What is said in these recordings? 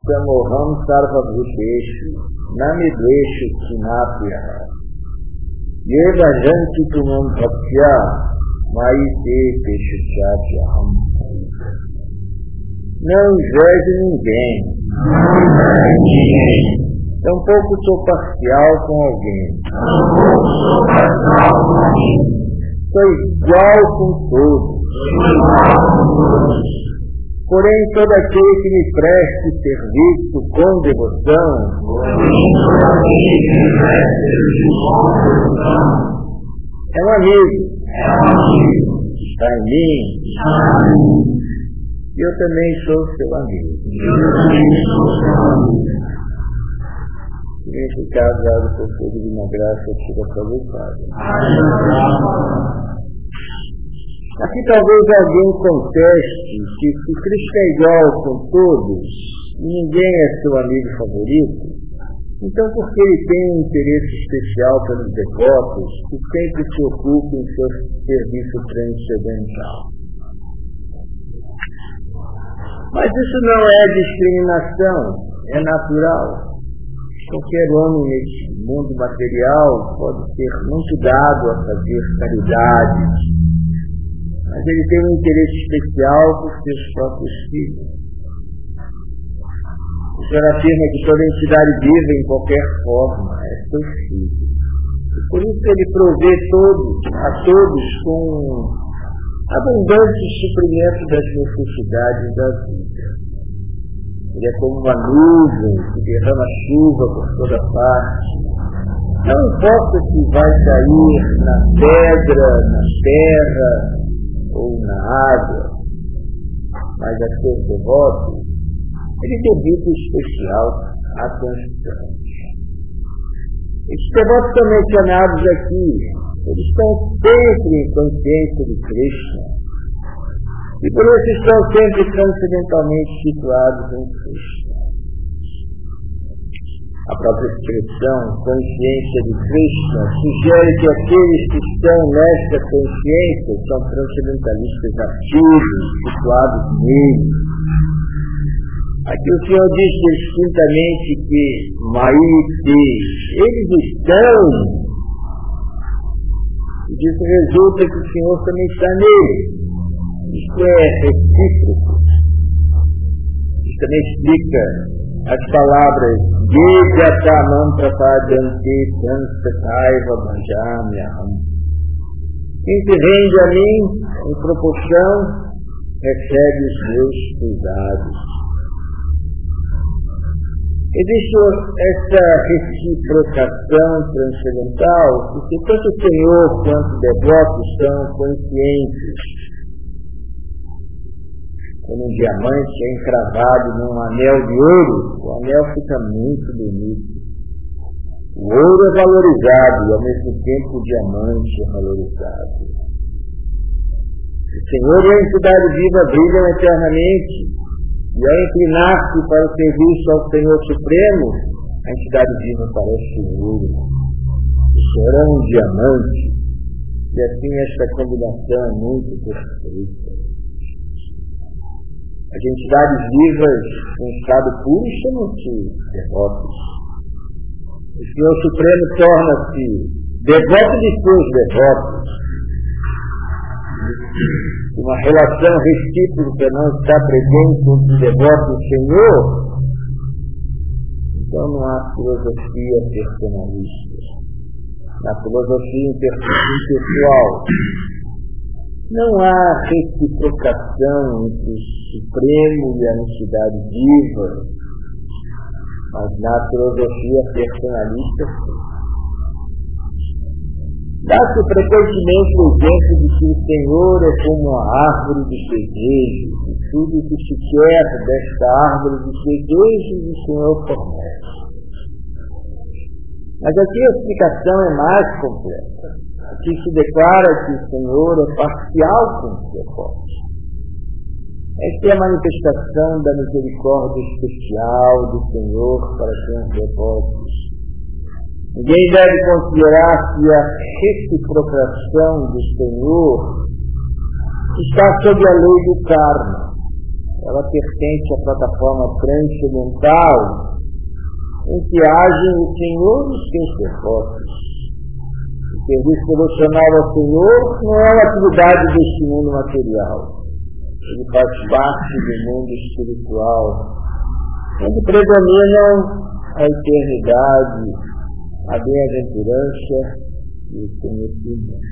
Samoham Sarvabhuteshu Namidveshu Kinapya Yeva Janti Tumam Bhaktya Maite Peshuchatyaham. Não invejo ninguém. Tampouco sou parcial com alguém. Sou igual com todos. Porém, todo aquele que me preste serviço com devoção é um amigo. Está em mim. E eu também sou seu amigo. Nesse caso, dado por fogo de uma graça que seja aproveitada. Aqui talvez alguém conteste que se Cristo é igual com todos e ninguém é seu amigo favorito, então por que ele tem um interesse especial pelos devotos que sempre se ocupam em seu serviço transcendental? Mas isso não é discriminação, é natural. Qualquer homem neste mundo material pode ser muito dado a fazer caridade, mas ele tem um interesse especial por seus próprios filhos. O Senhor afirma que toda entidade viva em qualquer forma é seu filho. E por isso ele provê a todos com abundante suprimento das necessidades da vida. Ele é como uma nuvem que derrama chuva por toda parte. Não importa se vai cair na pedra, na terra ou na água, mas a seus devotos, ele dedica especial atenção. Esses devotos são mencionados aqui, eles estão sempre em consciência de Krishna, e por isso estão sempre transcendentalmente situados em Krishna. A própria expressão consciência de Krishna sugere que aqueles que estão nesta consciência são transcendentalistas ativos, situados nele. Aqui o Senhor diz distintamente que Maite, eles estão, e disso resulta que o Senhor também está nele. Isto é recíproco. Isso também explica as palavras Gejatamam Prapadante Sanstataiva Bhajamyaham. Quem se rende a mim em proporção recebe os meus cuidados. Existe essa reciprocação transcendental porque tanto o Senhor quanto os devotos são conscientes. Quando um diamante é encravado num anel de ouro, o anel fica muito bonito. O ouro é valorizado e ao mesmo tempo o diamante é valorizado. O Senhor e a entidade viva brilham eternamente. E ao inclinar-se para o serviço ao Senhor Supremo, a entidade viva parece ouro. O Senhor é um diamante. E assim esta combinação é muito perfeita. As entidades vivas em estado puro chamam-se devotos. O Senhor Supremo torna-se devoto de seus devotos. Uma relação recíproca não está presente entre os devotos do Senhor, então não há filosofia personalista. Na filosofia impessoal, não há reciprocação entre o Supremo e a entidade viva, mas na filosofia personalista, dá-se frequentemente o exemplo de que o Senhor é como uma árvore dos desejos, e tudo o que se quer desta árvore dos desejos o Senhor fornece. Mas aqui a explicação é mais completa. Aqui se declara que o Senhor é parcial com os devotos. Esta é a manifestação da misericórdia especial do Senhor para com os devotos. Ninguém deve considerar que a reciprocação do Senhor está sob a lei do karma. ela pertence à plataforma transcendental em que agem o Senhor e os seus devotos. O serviço devocional ao Senhor não é uma atividade deste mundo material. Ele faz parte do mundo espiritual, onde predominam a eternidade, a bem-aventurança e o conhecimento.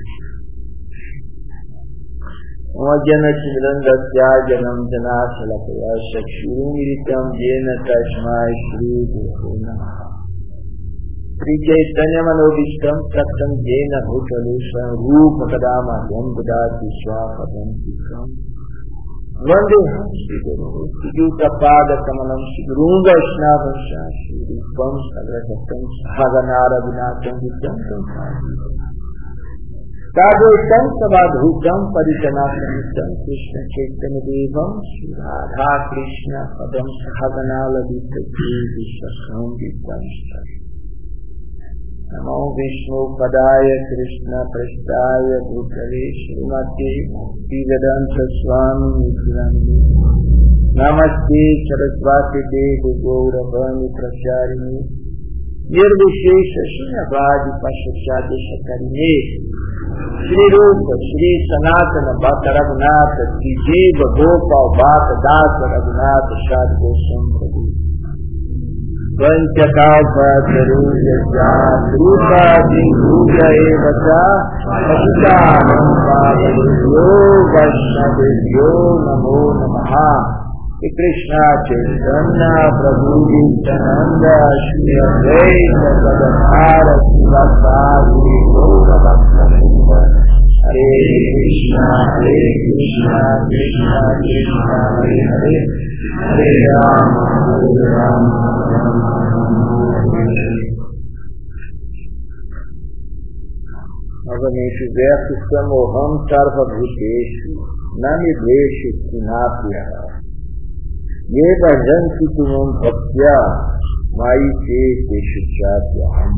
Janatimirandasya janam janasya lakaya shakshurumiritam jena tasmai shri guru namaha. Sri Chaitanya Manobishtam Saksam Jena Bhutalusam Rupa Kadama Yamdadati Swapadam Sikam Vandeham Shri Guru Sigukapada Kamanam Shri Guru Vaishnava Shri Rupam Sagrasatam Sahaganara Vinatam Vitam Sampadi Sadhutam Sabadhutam Paritanasamitam Krishna Chaitanya Devam Shri Radha Krishna Padam Sahaganala Vitaki Vishakam Vitam Shri Namo Vishnu Padaya Krishna Prasthaya Bhutale Srimati Bhaktivedanta Swami Nityananda Namaste Sarasvati Devi Gauravani Pracharini Nirvishesha Shunyavadi Pashachadi Shakarine Shri Rupa Shri Sanatana Bhakta Raghunatha Shri Jiva Gopal Bhakta Dasa Raghunatha Shad Goswam Prabhu Vanchakalpa Tarusya Rupa Singhuja Evata Pasitanam Bhavavyo Vaishnavyo Namo Namaha Shri Krishna Chaitanya Prabhu Nityananda Shri Advaita Gadadhara Sivasadi Gaura Bhakta Hare Krishna Krishna Krishna Hare Hare Hare Rama Hare Rama Novamente o verso Samoham Sarvabhuteshu Namideshu Sinapya Yeva Janti Tumam Bhaktya Maite Teshu Chatyaham.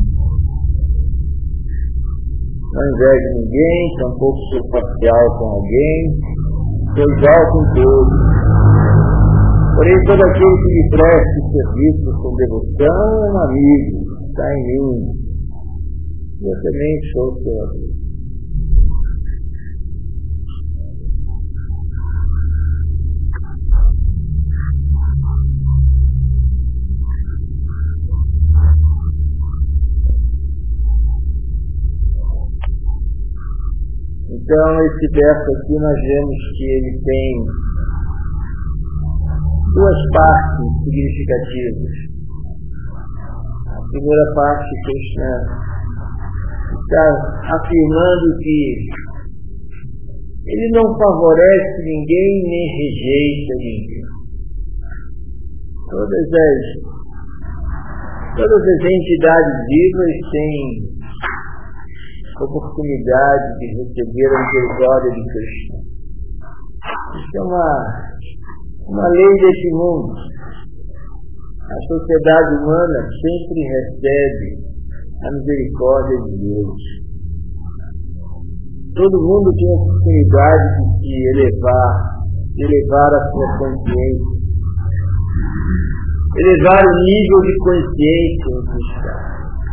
Não invejo ninguém, tampouco sou parcial com alguém, sou igual com todos. Porém, todo aquele que me preste serviço com devoção é um amigo, está em mim. Eu também sou seu amigo. Então, esse verso aqui nós vemos que ele tem duas partes significativas. A primeira parte, Krishna está afirmando que ele não favorece ninguém nem rejeita ninguém. Todas as entidades vivas têm oportunidade de receber a misericórdia de Krishna. Isso é uma lei desse mundo. A sociedade humana sempre recebe a misericórdia de Deus. Todo mundo tem a oportunidade de se elevar a sua consciência, elevar o nível de consciência em que está.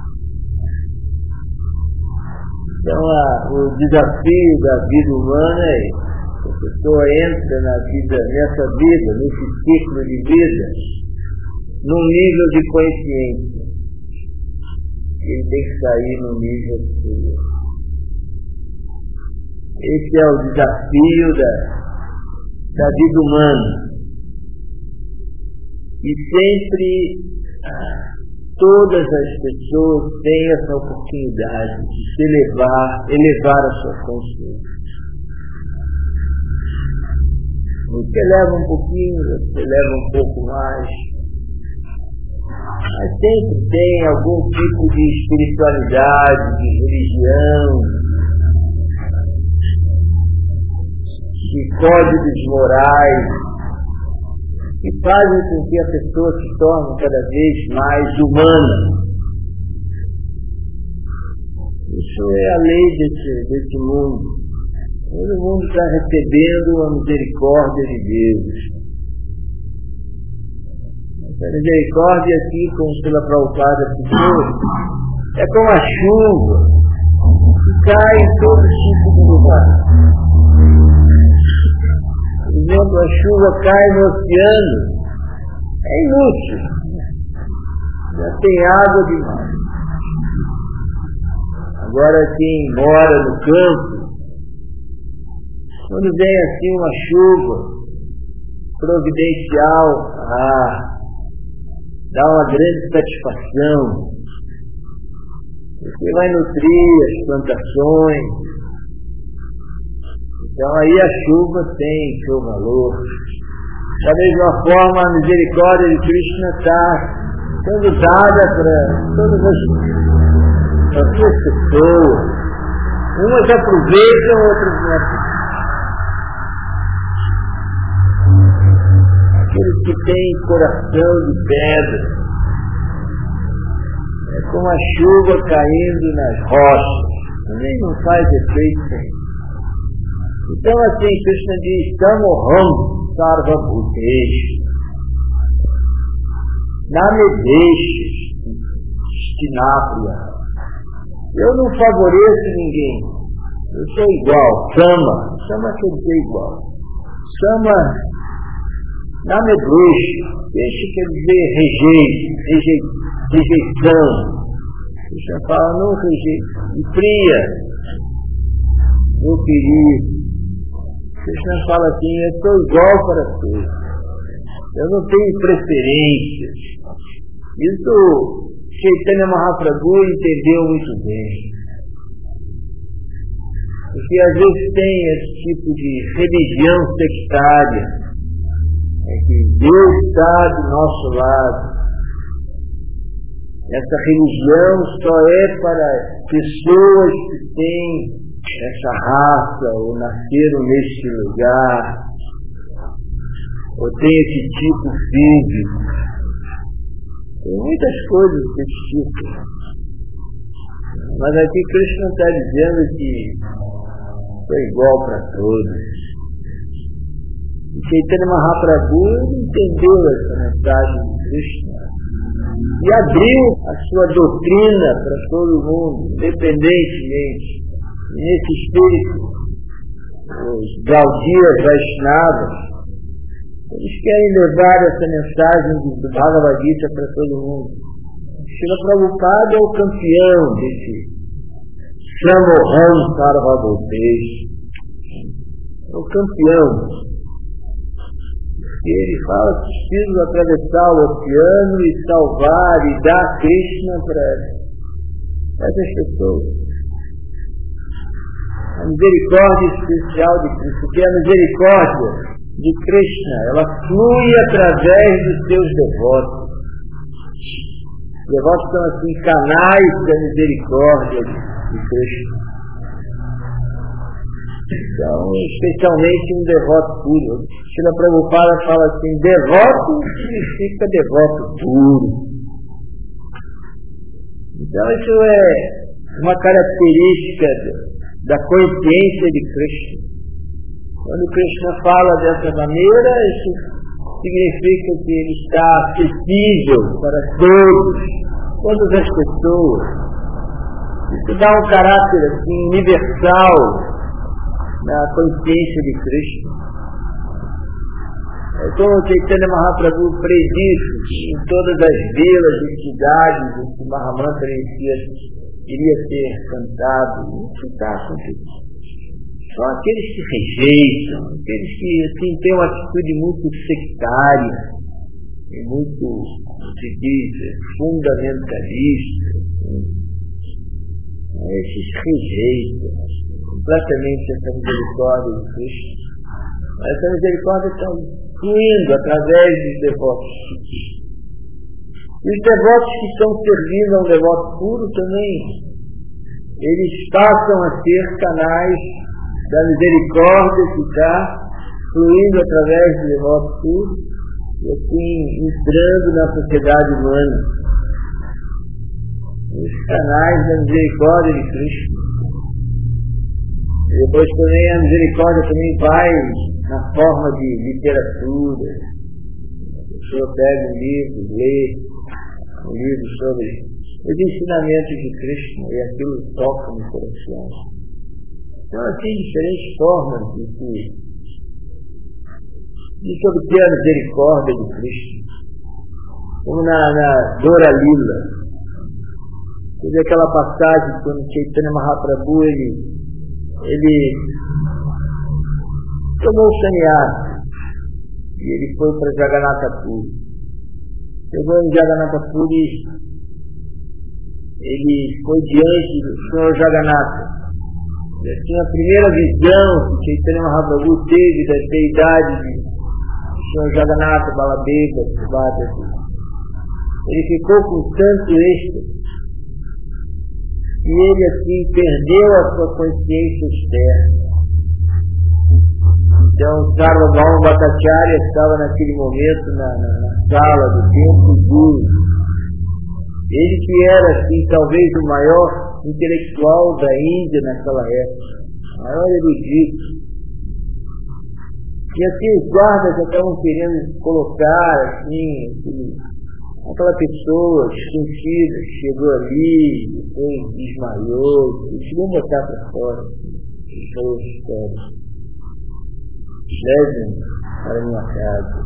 Então, o desafio da vida humana é que a pessoa entra nessa vida, nesse ciclo de vida, num nível de consciência. Ele tem que sair no nível superior. Esse é o desafio da vida humana. E sempre todas as pessoas têm essa oportunidade de se elevar a sua consciência. Você eleva um pouquinho, você eleva um pouco mais. Mas sempre tem algum tipo de espiritualidade, de religião, de códigos morais, que fazem com que a pessoa se torne cada vez mais humana. Isso é a lei desse mundo. Todo mundo está recebendo a misericórdia de Deus. A misericórdia aqui, como Srila Prabhupada citou, é como a chuva que cai em todo tipo de lugar. Por exemplo, a chuva cai no oceano, é inútil, já tem água demais. Agora quem mora no campo, quando vem assim uma chuva providencial, dá uma grande satisfação, porque vai nutrir as plantações. Então aí a chuva tem seu valor. Da mesma forma, a misericórdia de Krishna está sendo dada para todas as pessoas. Umas aproveitam, outras não aproveitam. Aqueles que têm coração de pedra, é como a chuva caindo nas rochas, também não faz efeito nenhum. Então assim, Krishna diz, Samoham Sarva Bhuteshu, na me deixes, Stinapriya. Eu não favoreço ninguém, eu sou igual. Sama quer dizer igual. Sama na me deixe quer dizer rejeição. Krishna fala, não rejeito. E Priya, meu querido. Krishna fala assim, eu sou igual para todos. Eu não tenho preferências. Isso Chaitanya Mahaprabhu entendeu muito bem. Porque às vezes tem esse tipo de religião sectária, que Deus está do nosso lado. Essa religião só é para pessoas que têm essa raça, ou nasceram neste lugar, ou têm esse tipo físico. Tem muitas coisas desse tipo. Mas aqui Krishna está dizendo que é igual para todos. E Chaitanya Mahaprabhu entendeu essa mensagem de Krishna e abriu a sua doutrina para todo mundo, independentemente. E nesse espírito, os Gaudias Vaishnavas, eles querem levar essa mensagem do Bhagavad Gita para todo mundo. Srila Prabhupada é o campeão desse Samoham Sarva Bhuteshu. É o campeão. E ele fala que preciso atravessar o oceano e salvar e dar Krishna para essas pessoas. A misericórdia especial de Krishna, porque a misericórdia de Krishna, ela flui através dos seus devotos. Os devotos são assim canais da misericórdia de Krishna. Então, especialmente um devoto puro. Srila Prabhupada fala assim, devoto significa devoto puro. Então isso é uma característica da consciência de Krishna. Quando Krishna fala dessa maneira, isso significa que ele está acessível para todas as pessoas. Isso dá um caráter assim, universal na consciência de Krishna. É como o Chaitanya Mahaprabhu predisse em todas as vilas e cidades em que Mahamantra iria ser cantado. Isso está acontecendo. Só aqueles que rejeitam, aqueles que assim, têm uma atitude muito sectária, e muito, se diz, fundamentalista, esses rejeitam completamente essa misericórdia de Cristo. Essa misericórdia está fluindo através dos devotos. E os devotos que estão servindo a um devoto puro também, eles passam a ser canais da misericórdia que está fluindo através do devoto puro e assim entrando na sociedade humana. Os canais da misericórdia de Cristo. E depois também a misericórdia também vai na forma de literatura. As pessoa pega um livro, lê um livro sobre os ensinamentos de Cristo e aquilo toca no coração. Então, assim, diferentes formas de obter a misericórdia de Cristo. Como na Dora Lila. Teve aquela passagem quando Chaitanya Mahaprabhu ele tomou o sannyasa e ele foi para Jagannatha Puri. Chegou em Jagannatha Puri, ele foi diante do Senhor Jagannatha. Ele tinha a primeira visão que Chaitanya Mahaprabhu teve das deidades do Senhor Jagannatha, Balabhedra, Subhadra. Ele ficou com tanto êxtase e ele assim perdeu a sua consciência externa. Então, Sarvabhauma Bhattacharya estava naquele momento na sala do templo Guru. Ele que era, assim, talvez o maior intelectual da Índia naquela época, o maior erudito. E assim, os guardas já estavam querendo colocar, assim, aquela pessoa desconhecida que chegou ali, depois desmaiou, eles vão botar para fora, deixou os histórias. Levem para minha casa.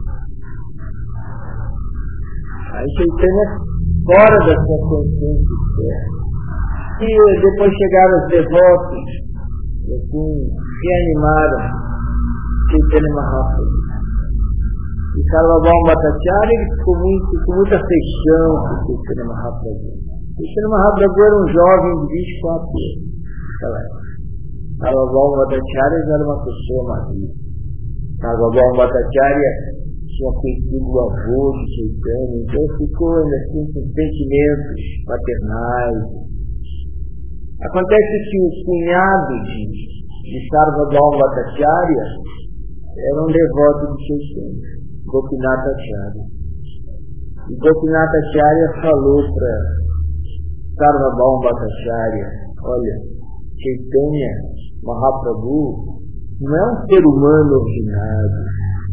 Aí Chaitanya fora da sua consciência externa. E depois chegaram os devotos, e assim, reanimaram Chaitanya Mahaprabhu. E Sarvabhauma Bhattacharya ele ficou com muita afeição por Chaitanya Mahaprabhu. Chaitanya Mahaprabhu era um jovem de 24 anos. Sarvabhauma Bhattacharya era uma pessoa madura. Sarvabhauma Bhattacharya tinha conhecido o avô de Chaitanya, então ficou assim com sentimentos paternais. Acontece que o cunhado de Sarvabhauma Bhattacharya era um devoto de Chaitanya, Gopinath Acharya. E Gopinath Acharya falou para Sarvabhauma Bhattacharya: olha, Chaitanya Mahaprabhu não é um ser humano ordinário.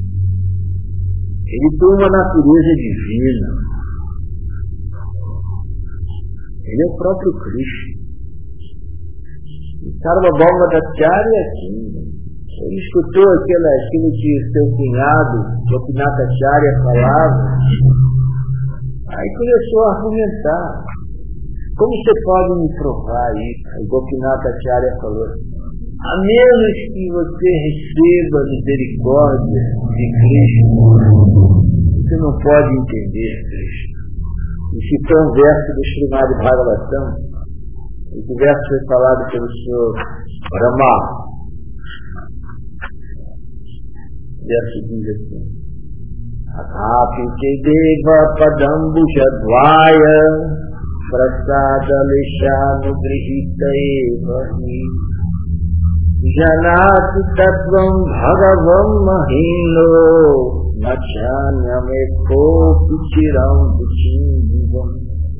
Ele tem uma natureza divina. Ele é o próprio Cristo. E Sarvabhauma Bhattacharya, ele escutou aquilo que seu cunhado, Gopinath Acharya, falava. Aí começou a argumentar. Como você pode me provar isso? Aí Gopinath Acharya falou: a menos que você receba a misericórdia de Cristo, você não pode entender Cristo. E citou um verso do Srimad Bhagavatam. Esse verso foi falado pelo Senhor Brahma. O verso diz assim: Athapi Deva Padambujadvaya Prasada Leshanu Grihita Eva Janati Tattvam Bhagavam Mahino Nachanyameko Pichiram Puchindivam.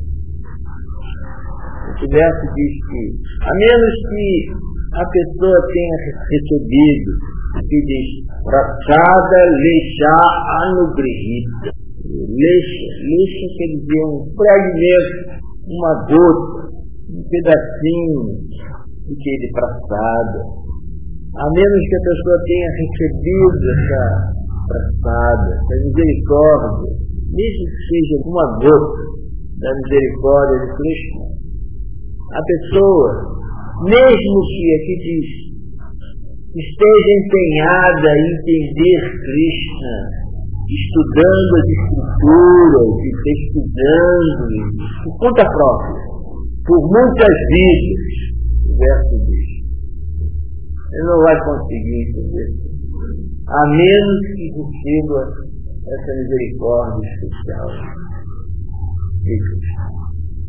Esse verso diz que, a menos que a pessoa tenha recebido, que diz, Prasada Lesha Anugrihita. Lesha quer dizer um fragmento, uma gota, um pedacinho de que ele prasada. A menos que a pessoa tenha recebido essa prasada, essa misericórdia, mesmo que seja uma gota da misericórdia de Cristo, a pessoa, mesmo que aqui diz, esteja empenhada em entender Krishna, estudando as escrituras e pesquisando por conta própria, por muitas vidas, o verso diz, ele não vai conseguir entender, a menos que receba essa misericórdia especial de Cristo.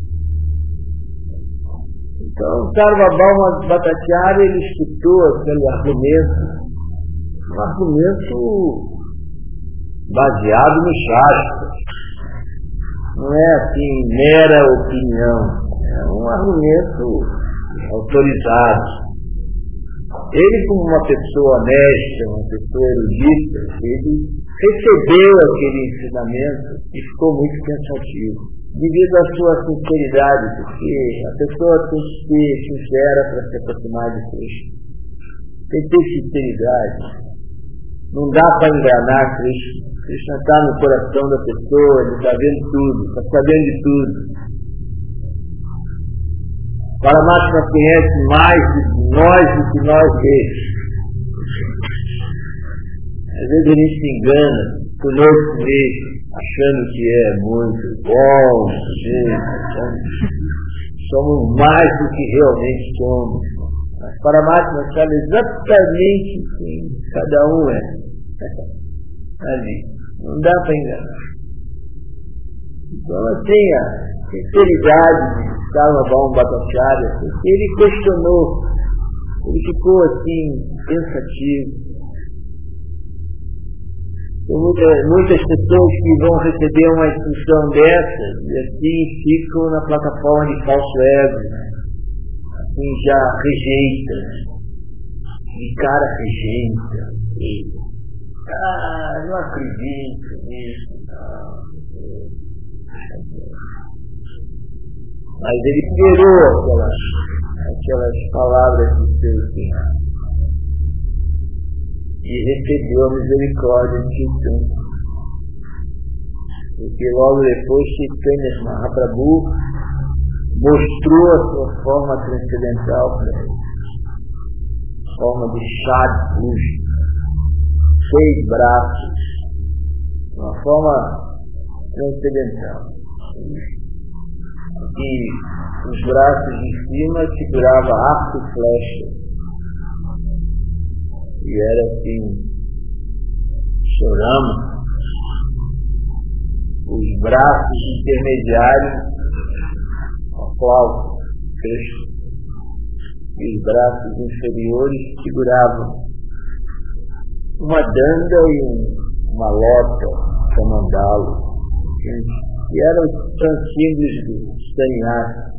Então, Sarvabhauma Bhattacharya, ele escutou aquele argumento, um argumento baseado no Shastra. Não é assim, mera opinião, é um argumento autorizado. Ele, como uma pessoa honesta, uma pessoa erudita, ele recebeu aquele ensinamento e ficou muito pensativo, devido à sua sinceridade, porque a pessoa tem que ser sincera para se aproximar de Cristo. Tem que ter sinceridade. Não dá para enganar Cristo. Cristo está no coração da pessoa, ele está vendo tudo, está sabendo de tudo. Paramatma conhece mais de nós do que nós mesmos. Às vezes a gente se engana conosco mesmo, achando que é muito bom, somos mais do que realmente somos. Mas Paramatma sabe exatamente quem cada um é. Ali. Não dá para enganar. Então ela tenha sinceridade de estar no Bhagavad Bhattacharya, porque ele questionou, ele ficou assim, pensativo. Muitas pessoas que vão receber uma instrução dessa, e assim ficam na plataforma de falso ego, assim já rejeita, de cara rejeita. Não acredito nisso, não. Mas ele liberou aquelas palavras de seu Senhor e recebeu a misericórdia de Chaitanya. Porque logo depois Chaitanya Mahaprabhu mostrou a sua forma transcendental para ele, forma de Shadbhuja, 6 braços, uma forma transcendental. E os braços de cima segurava arco e flecha. E era assim, choramos. Os braços intermediários, a flauta, Cristo. E os braços inferiores seguravam uma danda e uma lota, comandá-lo. E eram transímbolos do sannyasa.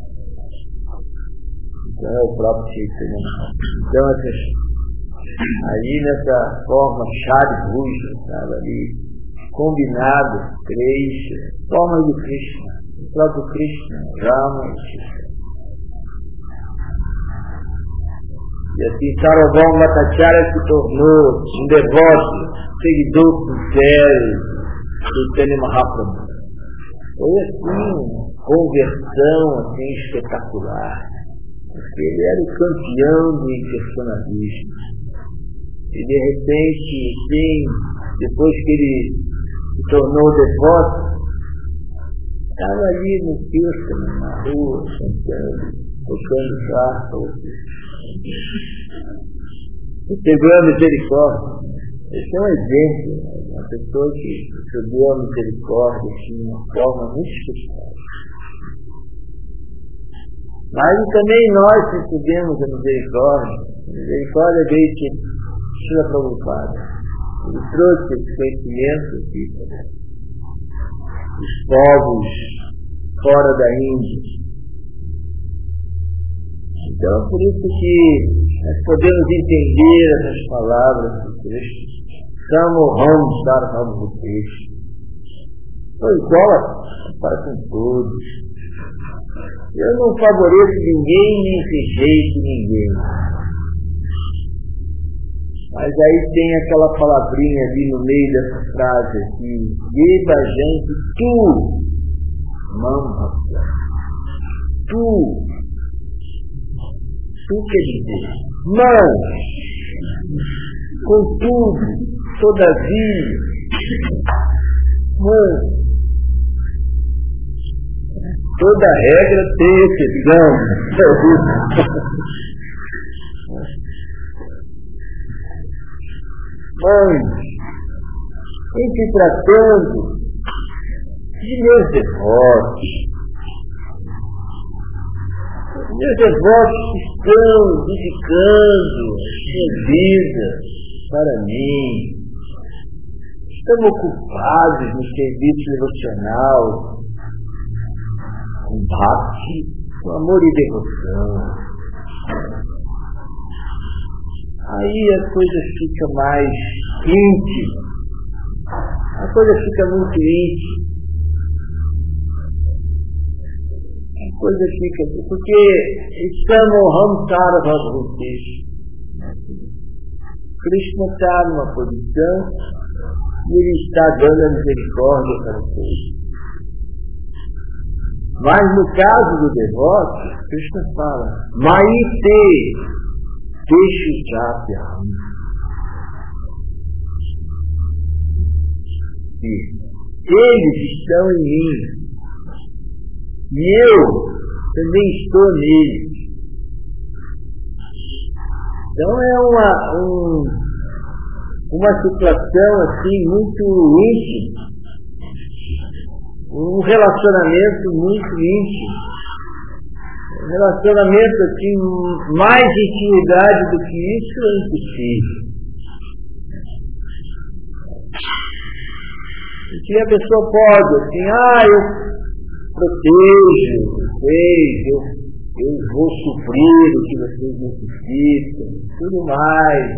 Então é o próprio Chaitanya. Então aí nessa forma Shadbhuja, estava ali, combinado, 3 formas do Krishna, o próprio Krishna, Rama e Krishna. E assim Sarvabhauma Bhattacharya se tornou um devoto, seguidor sincero do Chaitanya Mahaprabhu. Foi assim, uma conversão assim, espetacular, porque ele era o campeão do impersonalismo. E de repente, sim, depois que ele se tornou devoto, estava ali no Kirtan, na rua, cantando, tocando sarpa, recebeu a misericórdia. Esse é um exemplo, uma pessoa que recebeu a misericórdia de uma forma muito especial. Mas também nós recebemos a misericórdia. A misericórdia veio de Srila Prabhupada. Ele trouxe esse conhecimento aqui dos povos fora da Índia. Então, por isso que nós podemos entender essas palavras do Cristo. Samoham Sarvabhutesh. Foi igual para com todos. Eu não favoreço ninguém, nem rejeito ninguém. Mas aí tem aquela palavrinha ali no meio dessa frase aqui. Deva gente, tu, Mamma, tu quer dizer, mas, contudo, todavia, mas, toda regra tem exceção. Mas, em se tratando de meus devotos estão dedicando sua vida para mim, estão ocupados no serviço devocional, com bhakti, com amor e devoção. Aí a coisa fica mais íntima. A coisa fica muito íntima. A coisa fica... Porque estamos Hamsara-Bhagavate. Krishna está numa posição e ele está dando a misericórdia para todos. Mas no caso do devoto, Krishna fala, Maite Teshu Chapyam. Eles estão em mim. E eu também estou neles. Então é uma situação assim muito íntima. Um relacionamento muito íntimo. Um relacionamento assim, mais intimidade do que isso é impossível. E a pessoa pode, assim, eu protejo, eu vou suprir o que vocês necessitam, tudo mais.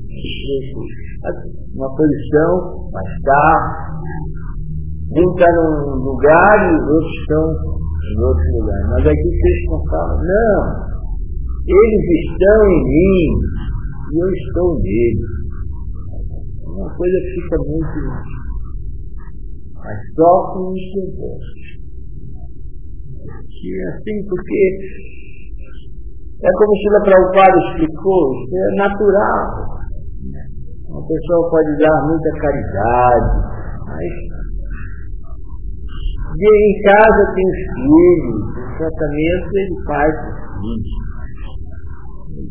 Uma posição, mas está. Um está num lugar e os outros estão em outro lugar. Mas aqui vocês não falam, não, eles estão em mim e eu estou neles. Uma coisa que fica muito, mas só com os devotos. E assim, porque é como Srila Prabhupada explicou, isso é natural. Uma pessoa pode dar muita caridade, mas em casa tem os filhos, o tratamento ele faz os filhos.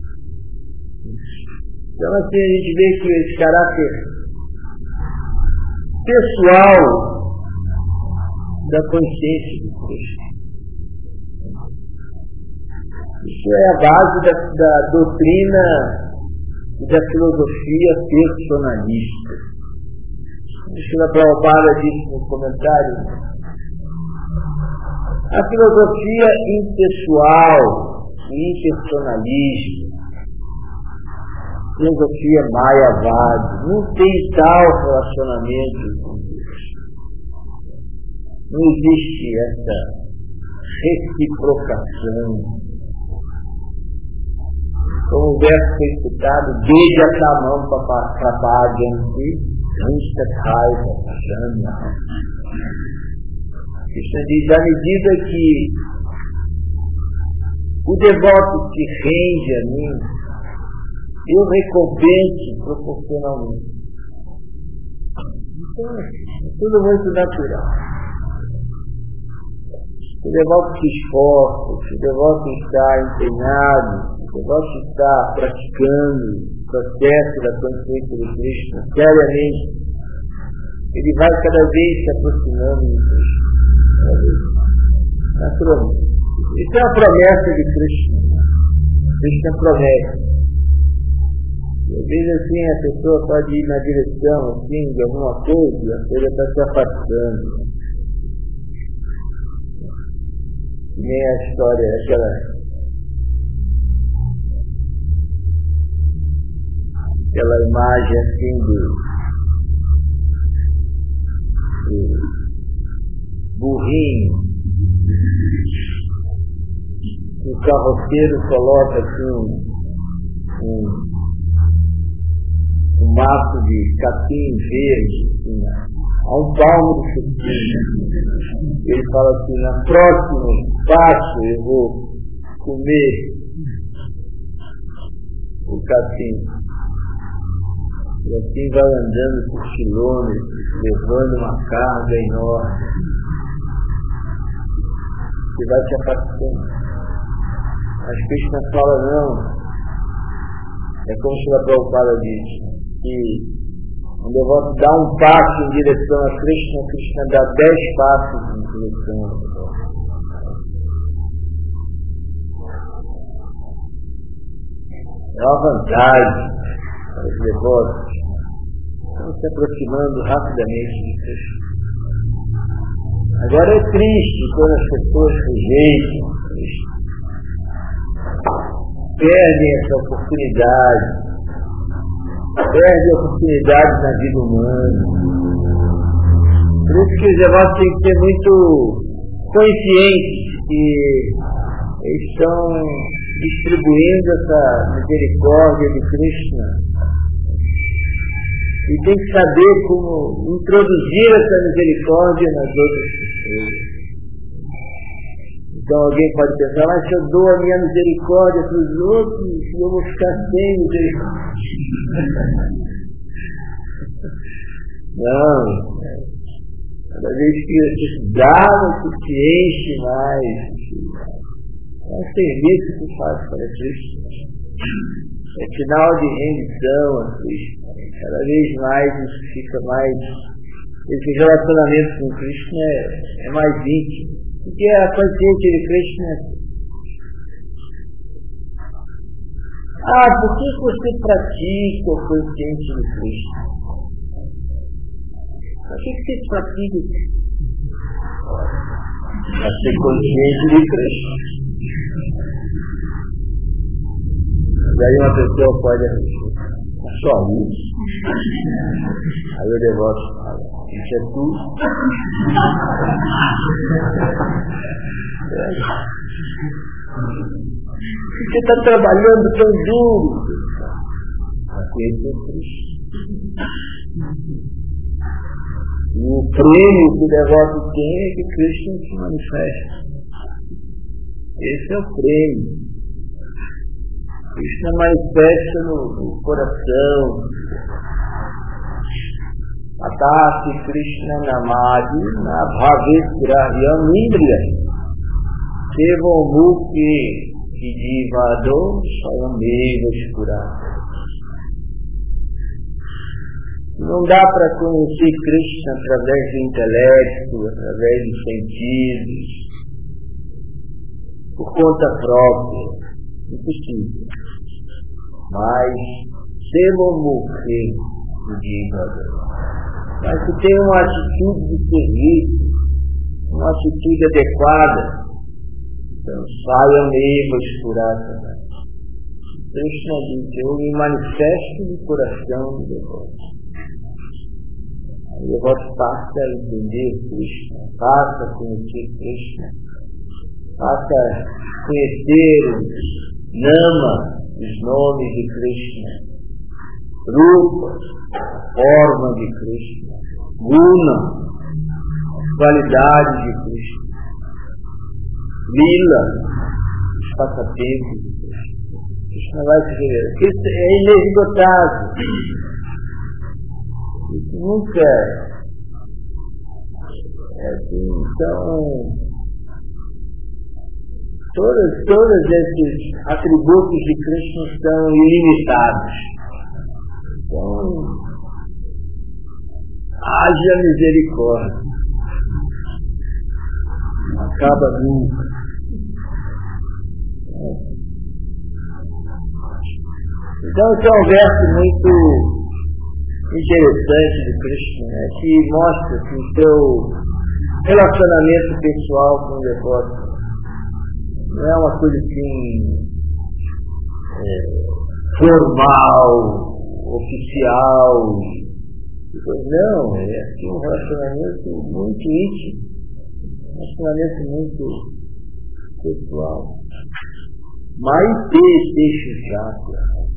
Então assim a gente vê que esse caráter pessoal da consciência de Cristo. Isso é a base da doutrina e da filosofia personalista. O Srila Prabhupada disse no comentário, a filosofia impessoal, impersonalismo, filosofia Mayavadi, não tem tal relacionamento com Deus. Não existe essa reciprocação. Como o verso foi citado, desde a mão para Bhajanti, Krishna diz, à medida que o devoto se rende a mim, eu recompenso proporcionalmente. Então, é tudo muito natural. O devoto se esforça, o devoto está empenhado, o devoto está praticando o processo da consciência de Krishna seriamente, ele vai cada vez se aproximando de Krishna. Naturalmente. Isso é uma promessa de Krishna. Krishna promete. Às vezes assim a pessoa pode ir na direção assim, de alguma coisa e a coisa está se afastando. E nem a história é aquela imagem assim do burrinho. O carroceiro coloca assim um maço de capim verde assim, a um palmo do chupinho. Ele fala assim, na próximo passo eu vou comer o capim. E assim vai andando por quilômetros, levando uma carga enorme. E vai se afastando. Mas Krishna fala, não. É como Srila Prabhupada diz, que o devoto dá um passo em direção a Krishna, Krishna dá 10 passos em direção a devoto. É uma vantagem para os devotos. Estão se aproximando rapidamente de Krishna. Agora é triste quando as pessoas rejeitam Krishna. Perdem essa oportunidade. Perdem a oportunidade na vida humana. Por isso que os devotos têm que ser muito conscientes que eles estão distribuindo essa misericórdia de Krishna. E tem que saber como introduzir essa misericórdia nas outras pessoas. Então alguém pode pensar, mas se eu dou a minha misericórdia para os outros, eu vou ficar sem misericórdia. Não. Cada vez que você dá, você se enche mais. É um serviço que faz para Cristo. É sinal de rendição a Cristo. Cada vez mais isso fica mais. Esse relacionamento com Cristo é mais íntimo. Porque a consciência de Cristo é. Por que você pratica a consciência de Cristo? Por que você pratica? Para ser consciente de Cristo. Daí uma pessoa pode só isso. Aí o devoto fala, isso é tudo. Você está trabalhando tão duro. Aquele é Cristo. E o prêmio que o devoto tem é que Cristo se manifesta. Esse é o prêmio. Krishna manifesta no coração. Atati Krishna Namadi Nabhavisgrahyam Indriya Sevam Mukti Jivado Swayameva Spurata. Não dá para conhecer Krishna através do intelecto, através dos sentidos, por conta própria. Impossível. Mas Sevamukti Jivado. Mas se tem uma atitude de serviço, uma atitude adequada, então Swayameva Spurata. Krishna diz, eu me manifesto no coração do devoto. O devoto passa a entender Krishna, passa a conhecer Krishna, passa a conhecer Nama, os nomes de Krishna, Rupa, forma de Krishna, Guna, qualidade de Krishna, Lila, os passatempos de Krishna. Krishna vai se ver. Krishna é inesgotável. Isso nunca é assim. Então, todos esses atributos de Krishna são ilimitados. Então, haja misericórdia. Não acaba nunca. Então, esse é um verso muito interessante de Krishna, né, que mostra que o seu relacionamento pessoal com o devoto não é uma coisa assim formal, oficial. Não, é assim um relacionamento muito íntimo, um relacionamento muito pessoal. Maite deixa chato.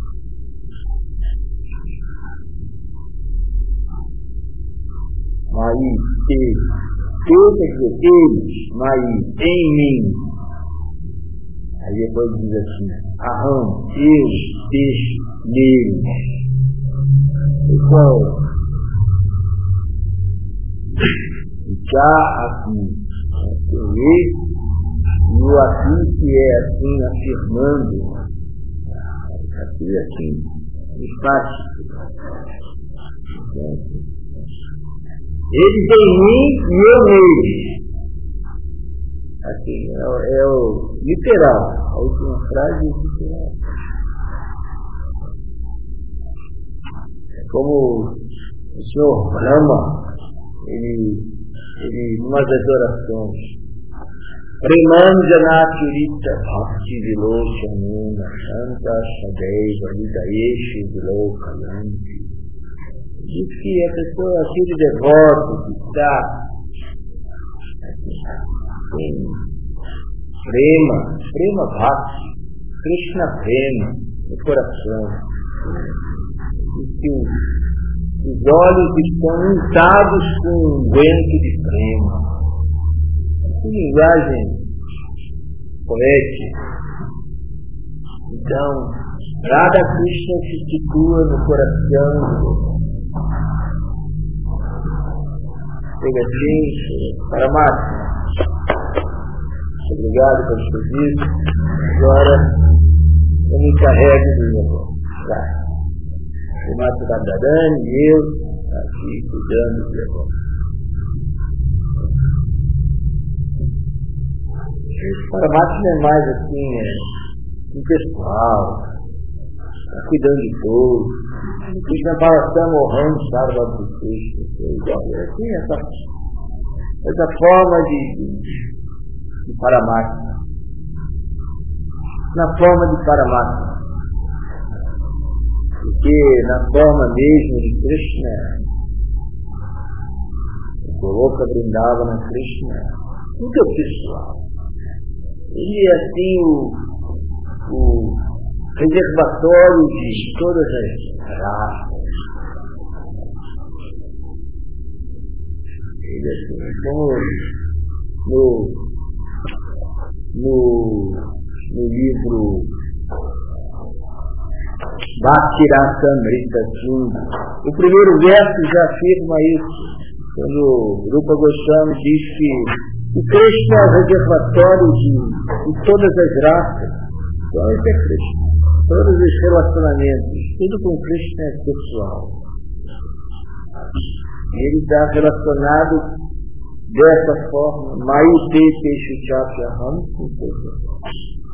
Maí, quer dizer, eles, Maí, em mim. Aí depois diz assim, Aham, eu deixo neles. Então, já aqui, e o aqui que é assim, afirmando, aqui, enfático. Eles em mim e eu neles. Assim, é o literal. A última frase é literal. É como o senhor Brahma, ele numa das orações, Premanjanachurita Bhakti Vilochanuna Santa Shadeva Lidaeshu Vilokayanti. Diz que a pessoa, aquele devoto que está Sim. Prema Bhakti, Krishna Prema no coração. E que os olhos estão untados com um vento de prema. Que linguagem poética. Então, Radha Krishna se situa no coração. Chega assim, Paramatma. Obrigado pelo serviço. Agora eu me encarrego do negócio. Tá. O Mato Radharani e eu aqui cuidando do negócio. Paramatma é mais assim, impessoal, cuidando de todos. Krishna Palasam honrando Sarva Krishna. Assim, essa forma de Paramatma. Na forma de Paramatma. Porque na forma mesmo de Krishna, Goloka Vrindavana Krishna, tudo é pessoal. Ele é assim o reservatório de todas as raças. Ele é assim, como no livro Bhakti-rasamrita Sindhu, o primeiro verso já afirma isso, quando Rupa Goswami diz que o Krishna é o reservatório de todas as raças. Então isso é Krishna. Todos os relacionamentos, tudo com Krishna é pessoal. Ele está relacionado dessa forma, Mayute Teshu Chatyaham,